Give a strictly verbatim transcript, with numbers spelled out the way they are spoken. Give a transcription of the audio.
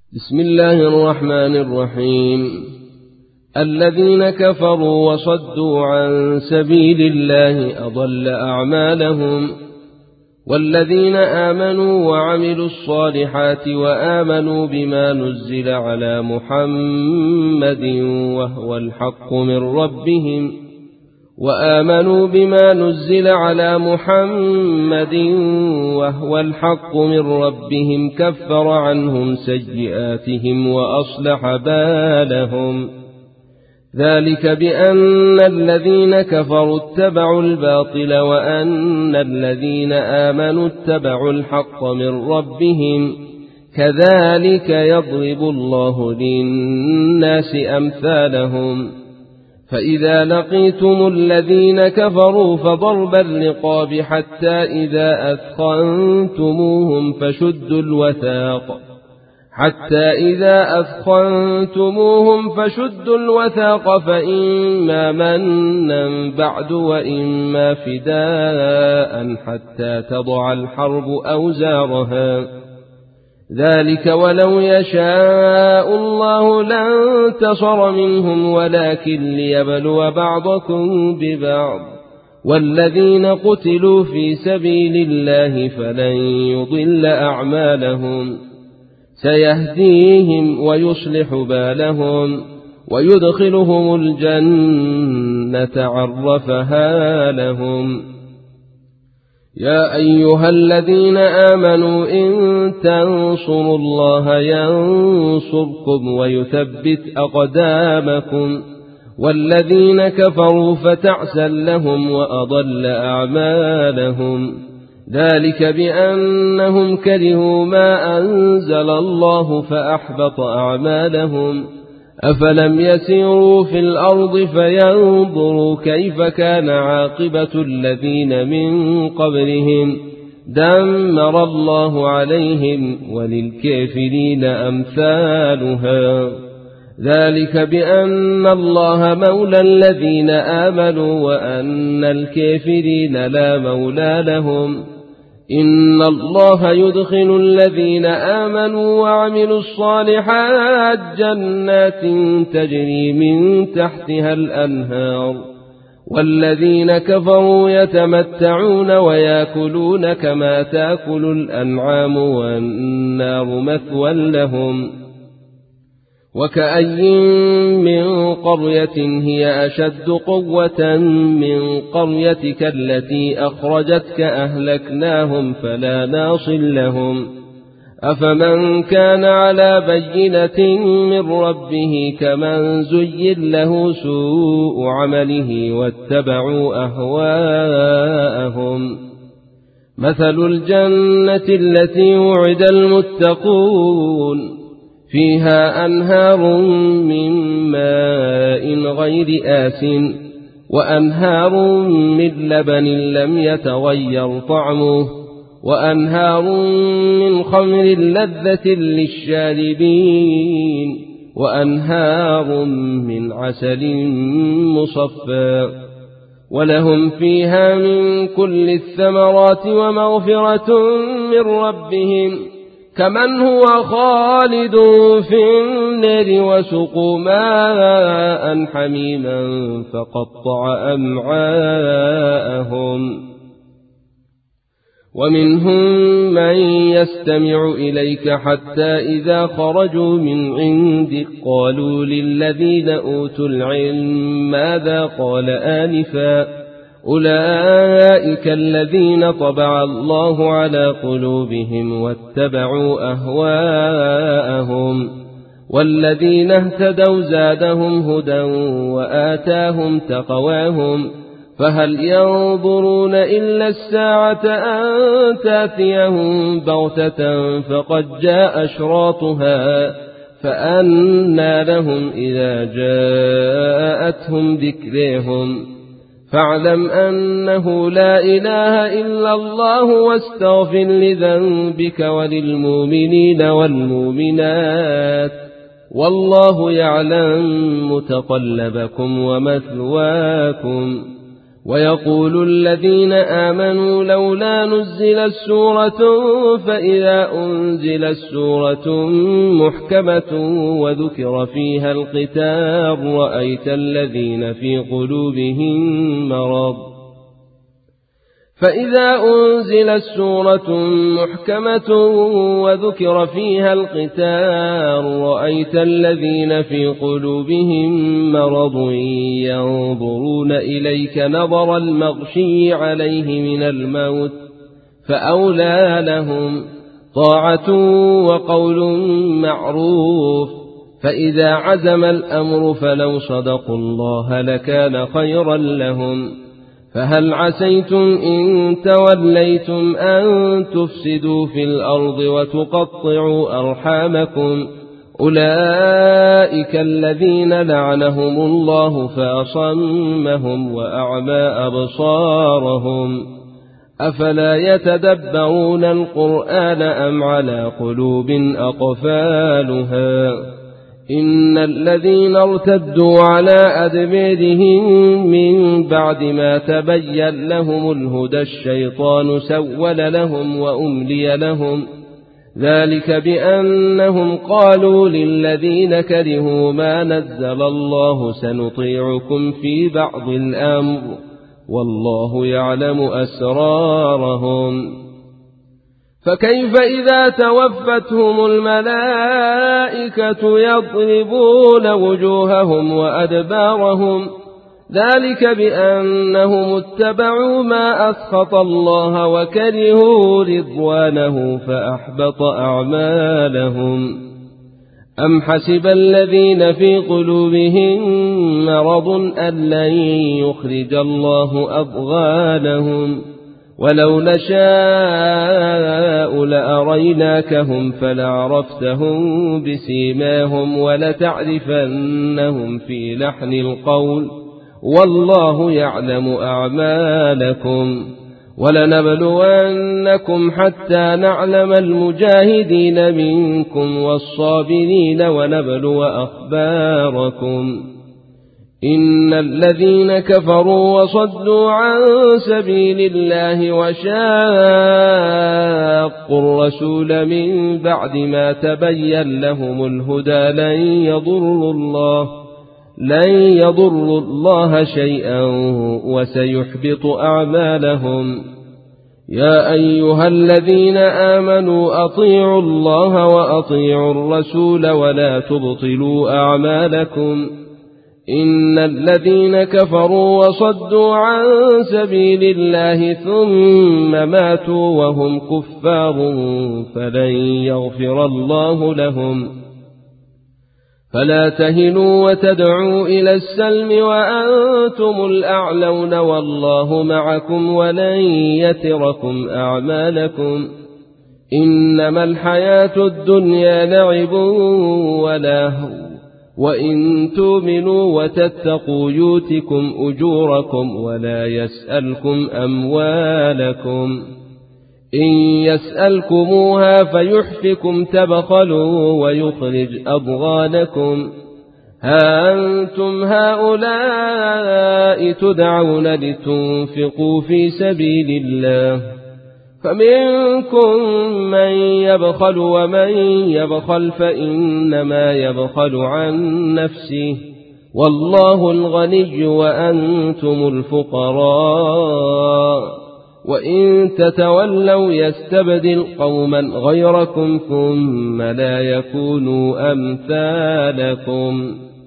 بسم الله الرحمن الرحيم. الذين كفروا وصدوا عن سبيل الله أضل أعمالهم، والذين آمنوا وعملوا الصالحات وآمنوا بما نزل على محمد وهو الحق من ربهم وآمنوا بما نزل على محمد وهو الحق من ربهم كفر عنهم سيئاتهم وأصلح بالهم. ذلك بأن الذين كفروا اتبعوا الباطل وأن الذين آمنوا اتبعوا الحق من ربهم، كذلك يضرب الله للناس أمثالهم. فإذا لقيتم الذين كفروا فضرب الرقاب حتى إذا أثخنتموهم فشدوا الوثاق حتى إذا أثخنتموهم فشدوا الوثاق فإما منا بعد وإما فداء حتى تضع الحرب أوزارها. ذلك ولو يشاء الله لانتصر منهم ولكن ليبلو بعضكم ببعض، والذين قتلوا في سبيل الله فلن يضل أعمالهم، سيهديهم ويصلح بالهم ويدخلهم الجنة عرفها لهم. يا أيها الذين آمنوا إن تنصروا الله ينصركم ويثبت أقدامكم، والذين كفروا فتعسا لهم وأضل أعمالهم. ذلك بأنهم كرهوا ما أنزل الله فأحبط أعمالهم. أفلم يسيروا في الأرض فينظروا كيف كان عاقبة الذين من قبلهم، دمر الله عليهم وللكافرين أمثالها. ذلك بأن الله مولى الذين آمنوا وأن الكافرين لا مولى لهم. إن الله يدخل الذين آمنوا وعملوا الصالحات جنات تجري من تحتها الأنهار، والذين كفروا يتمتعون ويأكلون كما تأكل الأنعام والنار مثوى لهم. وكأي من قرية هي أشد قوة من قريتك التي أخرجتك أهلكناهم فلا ناصر لهم. أفمن كان على بينة من ربه كمن زين له سوء عمله واتبعوا أهواءهم. مثل الجنة التي وعد المتقون فيها أنهار من ماء غير آسٍ وأنهار من لبن لم يتغير طعمه وأنهار من خمر لذة للشاربين وأنهار من عسل مصفى، ولهم فيها من كل الثمرات ومغفرة من ربهم، كمن هو خالد في النار وسقوا ماء حميما فقطع أمعاءهم. ومنهم من يستمع إليك حتى إذا خرجوا من عندك قالوا للذين أوتوا العلم ماذا قال آنفا، أولئك الذين طبع الله على قلوبهم واتبعوا أهواءهم، والذين اهتدوا زادهم هدى وآتاهم تقواهم. فهل ينظرون إلا الساعة أن تأتيهم بغتة فقد جاء أشراطها، فأنى لهم إذا جاءتهم ذكرهم. فاعلم أنه لا إله إلا الله واستغفر لذنبك وللمؤمنين والمؤمنات، والله يعلم متقلبكم ومثواكم. ويقول الذين آمنوا لولا نزلت سورة فإذا أنزلت سورة محكمة وذكر فيها القتال رأيت الذين في قلوبهم مرض فإذا أنزلت سورة محكمة وذكر فيها القتال رأيت الذين في قلوبهم مرض ينظرون إليك نظر المغشي عليه من الموت فأولى لهم طاعة وقول معروف فإذا عزم الأمر فلو صدقوا الله لكان خيرا لهم فهل عسيتم إن توليتم أن تفسدوا في الأرض وتقطعوا أرحامكم أولئك الذين لعنهم الله فأصمهم وأعمى أبصارهم أفلا يتدبرون القرآن أم على قلوب أقفالها إن الذين ارتدوا على أدبارهم من بعد ما تبين لهم الهدى الشيطان سول لهم وأملي لهم ذلك بأنهم قالوا للذين كرهوا ما نزل الله سنطيعكم في بعض الأمر والله يعلم أسرارهم فكيف إذا توفتهم الملائكة يضربون وجوههم وأدبارهم ذلك بأنهم اتبعوا ما أسخط الله وكرهوا رضوانه فأحبط أعمالهم أم حسب الذين في قلوبهم مرض أن لن يخرج الله أضغانهم ولو نشاء لأريناكهم فلعرفتهم بسيماهم ولتعرفنهم في لحن القول والله يعلم أعمالكم ولنبلونكم حتى نعلم المجاهدين منكم والصابرين ونبلو أخباركم إن الذين كفروا وصدوا عن سبيل الله وشاقوا الرسول من بعد ما تبين لهم الهدى لن يضروا الله لن يضروا الله شيئا وسيحبط أعمالهم يا أيها الذين آمنوا أطيعوا الله وأطيعوا الرسول ولا تبطلوا أعمالكم إن الذين كفروا وصدوا عن سبيل الله ثم ماتوا وهم كفار فلن يغفر الله لهم فلا تهنوا وتدعوا إلى السلم وأنتم الأعلون والله معكم ولن يتركم أعمالكم إنما الحياة الدنيا لعب ولهو وإن تؤمنوا وتتقوا يؤتكم أجوركم ولا يسألكم أموالكم إن يسألكموها فيحفكم تبخلوا ويخرج أضغانكم ها أنتم هؤلاء تدعون لتنفقوا في سبيل الله فمنكم من يبخل ومن يبخل فإنما يبخل عن نفسه والله الغني وأنتم الفقراء وإن تتولوا يستبدل قوما غيركم ثم لا يكونوا أمثالكم